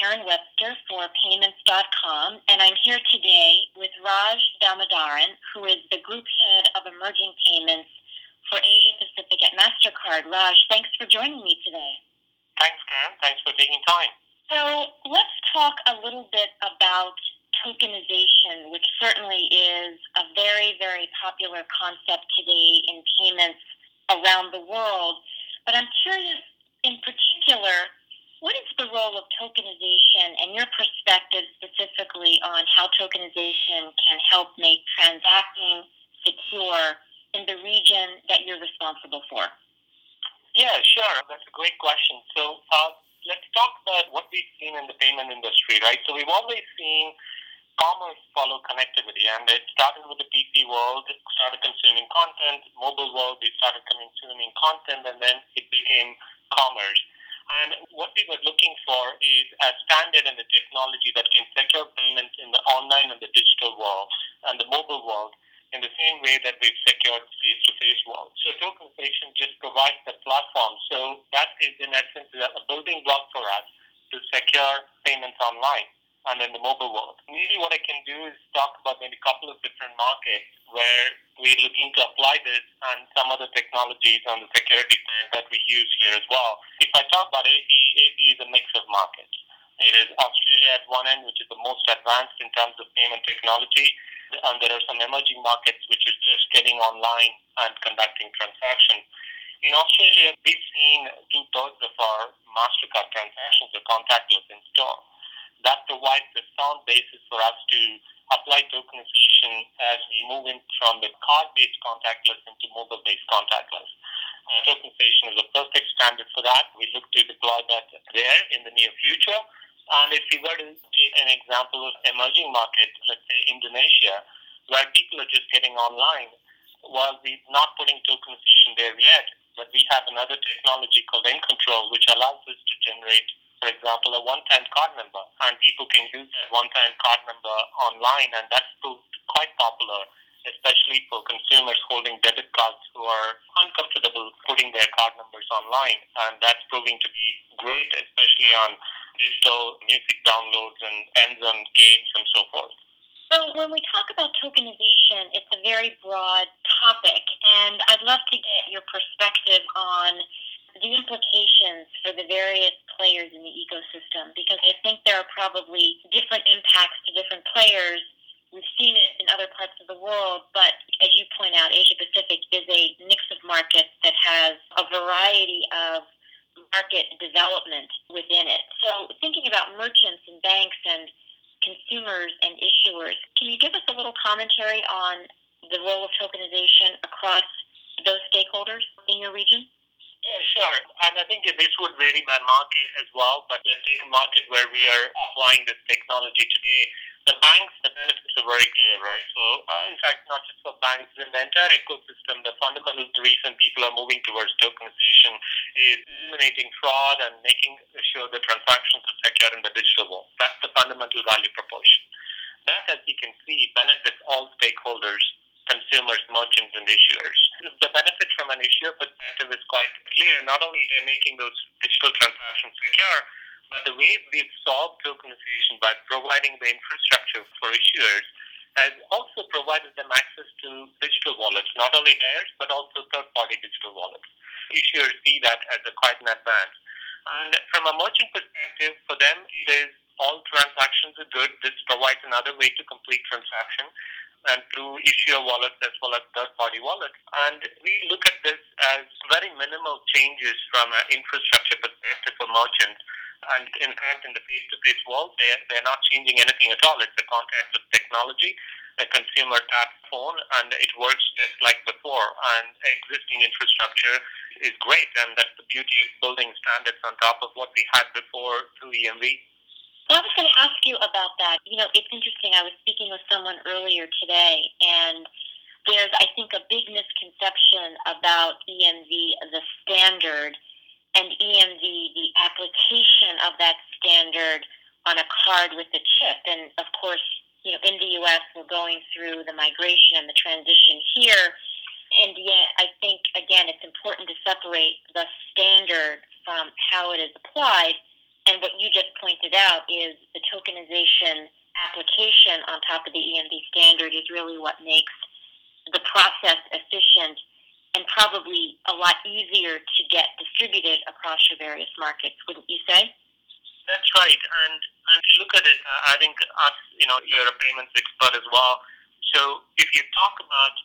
Karen Webster for Payments.com, and I'm here today with Raj Damodaran, who is the Group Head of Emerging Payments for Asia Pacific at MasterCard. Raj, thanks for joining me today. Thanks, Karen. Thanks for taking time. So let's talk a little bit about tokenization, which certainly is a very, very popular concept today in payments around the world. But I'm curious, in particular, what is the role of tokenization and your perspective specifically on how tokenization can help make transacting secure in the region that you're responsible for? Yeah, sure. That's a great question. So let's talk about what we've seen in the payment industry, right? So we've always seen commerce follow connectivity, and it started with the PC world. It started consuming content. Mobile world, we started consuming content, and then it became commerce. And what we were looking for is a standard in the technology that can secure payments in the online and the digital world and the mobile world in the same way that we've secured face-to-face world. So tokenization just provides the platform. So that is, in essence, a building block for us to secure payments online and in the mobile world. Maybe what I can do is talk about maybe a couple of different markets where we're looking to apply this and some other technologies on the security side that we use here as well. If I talk about AP is a mix of markets. It is Australia at one end, which is the most advanced in terms of payment technology, and there are some emerging markets which are just getting online and conducting transactions. In Australia, we've seen 2/3 of our MasterCard transactions are contactless in store. That provides a sound basis for us to apply tokenization as we move in from the card-based contactless into mobile-based contactless. Tokenization is a perfect standard for that. We look to deploy that there in the near future. And if we were to take an example of emerging market, let's say Indonesia, where people are just getting online, while we're not putting tokenization there yet, but we have another technology called N-Control, which allows us to generate, for example, a one-time card number, and people can use that one-time card number online, and that's proved quite popular, especially for consumers holding debit cards who are uncomfortable putting their card numbers online, and that's proving to be great, especially on digital music downloads and ends on games and so forth. So when we talk about tokenization, it's a very broad topic, and I'd love to get your perspective on the implications for the various players in the ecosystem, because I think there are probably different impacts to different players. We've seen it in other parts of the world, but as you point out, Asia Pacific is a mix of markets that has a variety of market development within it. So thinking about merchants and banks and consumers and issuers, can you give us a little commentary on the role of tokenization across those stakeholders in your region? Yeah, sure. And I think this would vary by market as well, but let's take a market where we are applying this technology today. The banks, the benefits are very clear, right? So, in fact, not just for banks, in the entire ecosystem, the fundamental reason people are moving towards tokenization is eliminating fraud and making sure the transactions are secure in the digital world. That's the fundamental value proposition. That, as you can see, benefits all stakeholders, consumers, merchants, and issuers. The benefit from an issuer perspective is quite clear. Not only they're making those digital transactions secure, but the way we've solved tokenization by providing the infrastructure for issuers has also provided them access to digital wallets, not only theirs, but also third-party digital wallets. Issuers see that as quite an advance. And from a merchant perspective, for them, it is all transactions are good. This provides another way to complete transaction, and through issuer wallets as well as third-party wallets. And we look at this as very minimal changes from an infrastructure perspective for merchants. And in fact, in the face-to-face world, they're not changing anything at all. It's a contactless technology. A consumer taps phone, and it works just like before. And existing infrastructure is great, and that's the beauty of building standards on top of what we had before through EMV. Well, I was going to ask you about that. You know, it's interesting. I was speaking with someone earlier today, and there's, I think, a big misconception about EMV, the standard, and EMV, the application of that standard on a card with a chip. And, of course, you know, in the U.S., we're going through the migration and the transition here. And yet, I think, again, it's important to separate the standard from how it is applied. And what you just pointed out is the tokenization application on top of the EMV standard is really what makes the process efficient and probably a lot easier to get distributed across your various markets, wouldn't you say? That's right. And if you look at it, I think us, you're a payments expert as well. So if you talk about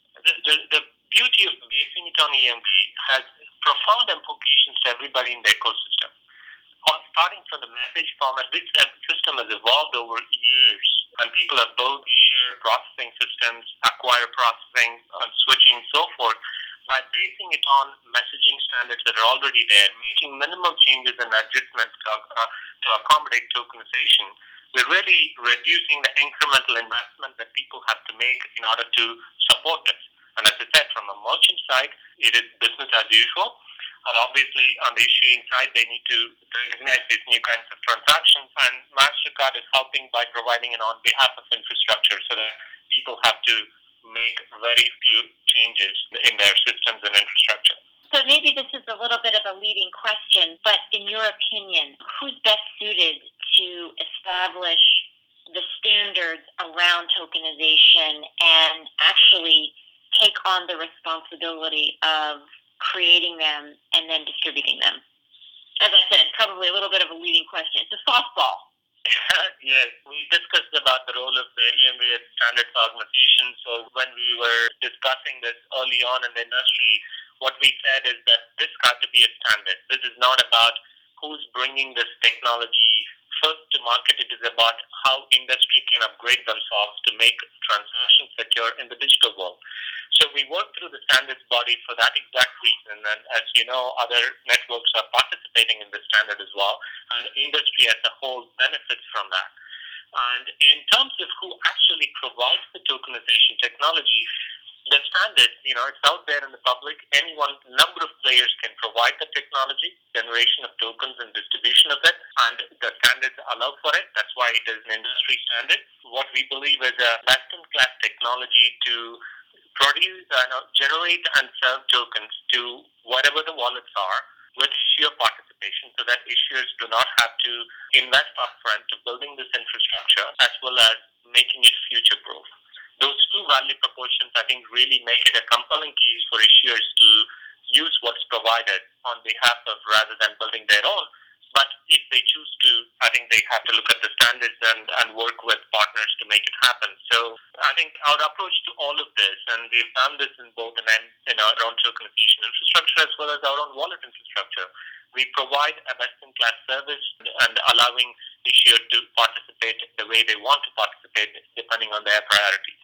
the beauty of basing it on EMV has profound implications to everybody in the ecosystem. Starting from the message format, this system has evolved over years, and people have built shared processing systems, acquire processing, switching, so forth. By basing it on messaging standards that are already there, making minimal changes and adjustments to accommodate tokenization, we're really reducing the incremental investment that people have to make in order to support this. And as I said, from a merchant side, it is business as usual. And obviously, on the issuing side, they need to recognize these new kinds of transactions. And MasterCard is helping by providing it on behalf of infrastructure so that people have to make very few changes in their systems and infrastructure. So maybe this is a little bit of a leading question, but in your opinion, who's best suited to establish the standards around tokenization and actually take on the responsibility of creating them and then distributing them? As I said, it's probably a little bit of a leading question. It's a softball. Yes, we discussed about the role of the EMV as standards organization. So when we were discussing this early on in the industry, what we said is that this got to be a standard. This is not about who's bringing this technology first to market. It is about how industry can upgrade themselves to make transactions secure in the digital world. So we worked through the standards body for that exact reason. And as you know, other networks are participating in the standard as well. And the industry as a whole benefits from that. And in terms of who actually provides the tokenization technology, the standard, it's out there in the public. Number of players can provide the technology, generation of tokens and distribution of it, and the standards allow for it. That's why it is an industry standard. What we believe is a best-in-class technology to produce, generate and serve tokens to whatever the wallets are with issuer participation so that issuers do not have to invest upfront to building this infrastructure as well as making it future-proof. Those two value proportions, I think, really make it a compelling case for issuers to use what's provided on behalf of rather than building their own. But if they choose to, I think they have to look at the standards and work with partners to make it happen. So I think our approach to all of this, and we've done this in both in our own tokenization infrastructure as well as our own wallet infrastructure, we provide a best-in-class service and allowing issuers to participate the way they want to participate depending on their priorities.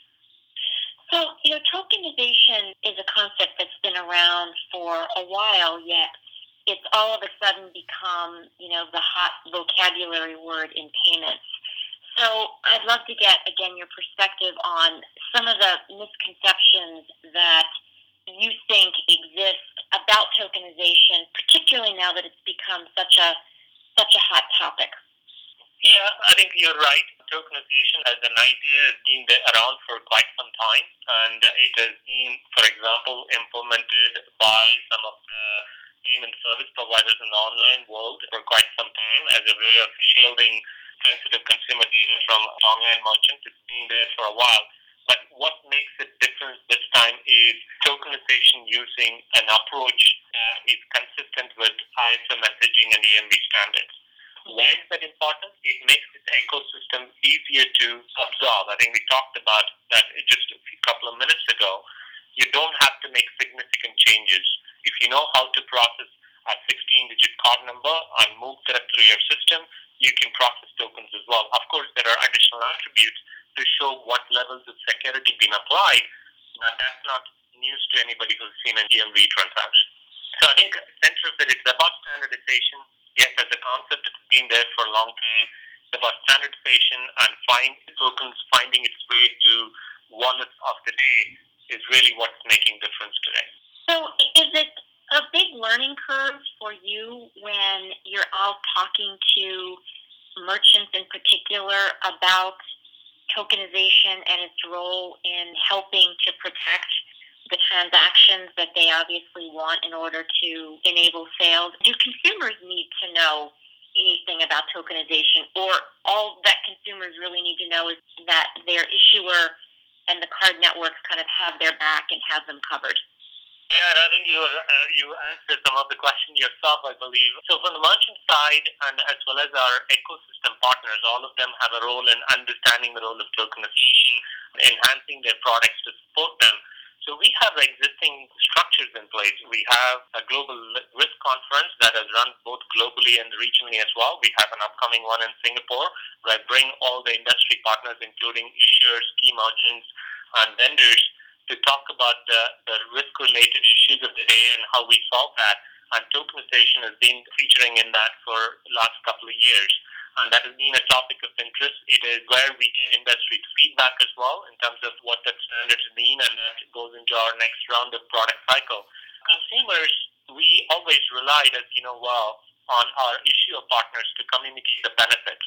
So, tokenization is a concept that's been around for a while, yet it's all of a sudden become, the hot vocabulary word in payments. So I'd love to get, again, your perspective on some of the misconceptions that you think exist about tokenization, particularly now that it's become such a hot topic. Yeah, I think you're right. Tokenization as an idea has been around for quite some time, and it has been, for example, implemented by some of the payment service providers in the online world for quite some time as a way of shielding sensitive consumer data from online merchants. It's been there for a while. But what makes it different this time is tokenization using an approach that is consistent with ISO messaging and EMV standards. Why is that important? It makes this ecosystem easier to absorb. I think we talked about that just a couple of minutes ago. You don't have to make significant changes. If you know how to process a 16-digit card number and move that through your system, you can process tokens as well. Of course, there are additional attributes to show what levels of security been applied, but that's not news to anybody who's seen an EMV transaction. So I think at the center of it, it's about standardization. Yes, as a concept, it's been there for a long time. It's about standardization and tokens finding its way to wallets of the day is really what's making difference today. So is it a big learning curve for you when you're all talking to merchants in particular about tokenization and its role in helping to protect the transactions that they obviously want in order to enable sales? Do consumers need to know anything about tokenization, or all that consumers really need to know is that their issuer and the card networks kind of have their back and have them covered? Yeah, and I think you answered some of the question yourself, I believe. So from the merchant side and as well as our ecosystem partners, all of them have a role in understanding the role of tokenization, enhancing their products to support them. So we have existing structures in place. We have a global risk conference that has run both globally and regionally as well. We have an upcoming one in Singapore where I bring all the industry partners, including issuers, key merchants, and vendors, to talk about the risk-related issues of the day and how we solve that. And tokenization has been featuring in that for the last couple of years. And that has been a topic of interest. It is where we get industry feedback as well in terms of what that standards mean, and that goes into our next round of product cycle. Consumers, we always relied, as you know well, on our issuer partners to communicate the benefit.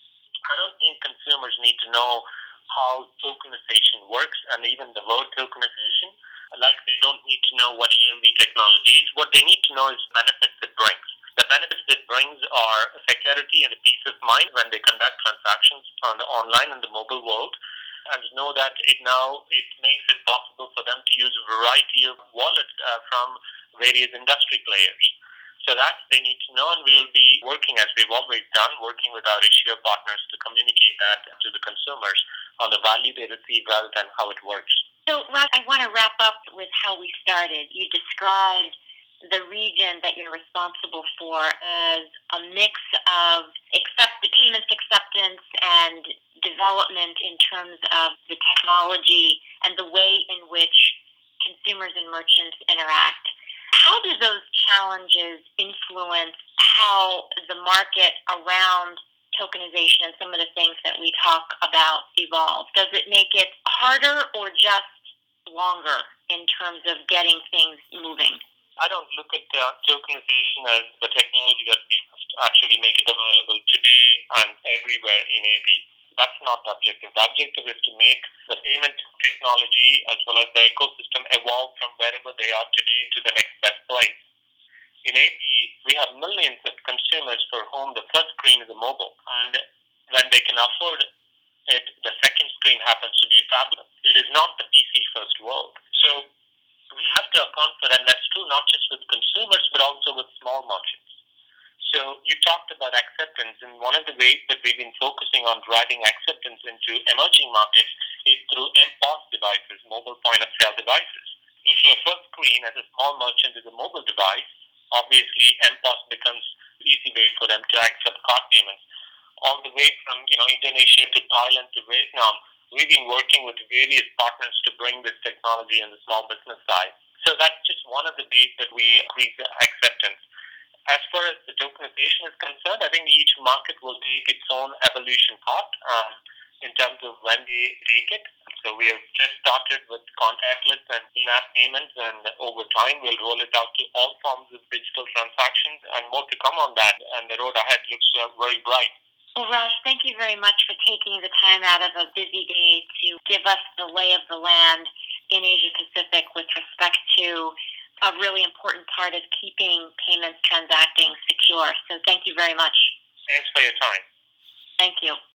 I don't think consumers need to know how tokenization works, and even the word tokenization, like they don't need to know what EMV technology is. What they need to know is benefits it brings. The benefits it brings are security and a peace of mind when they conduct transactions on the online and the mobile world, and know that it makes it possible for them to use a variety of wallets from various industry players. So that they need to know, and we will be working, as we've always done, working with our issuer partners to communicate that to the consumers on the value they receive rather than how it works. So, Raj, I want to wrap up with how we started. You described the region that you're responsible for as a mix of payments acceptance and development in terms of the technology and the way in which consumers and merchants interact. How do those challenges influence how the market around tokenization and some of the things that we talk about evolve? Does it make it harder or just longer in terms of getting things moving? I don't look at tokenization as the technology that we must actually make it available today and everywhere in AP. That's not the objective. The objective is to make the payment technology as well as the ecosystem evolve from wherever they are today to the next best place. In AP, we have millions of consumers for whom the first screen is a mobile, and when they can afford it, the second screen happens to be a tablet. It is not the PC first world. So we have to account for that, and that's true not just with consumers but also with small merchants. So you talked about acceptance, and one of the ways that we've been focusing on driving acceptance into emerging markets is through MPOS devices, mobile point-of-sale devices. If your first screen as a small merchant is a mobile device, obviously MPOS becomes an easy way for them to accept card payments. All the way from Indonesia to Thailand to Vietnam, we've been working with various partners to bring this technology on the small business side. So that's just one of the ways that we increase acceptance. As far as the tokenization is concerned, I think each market will take its own evolution path in terms of when they take it. So we have just started with contactless and in-app payments, and over time we'll roll it out to all forms of digital transactions, and more to come on that, and the road ahead looks very bright. Well, Raj, thank you very much for taking the time out of a busy day to give us the lay of the land in Asia Pacific with respect to a really important part of keeping payments transacting secure. So thank you very much. Thanks for your time. Thank you.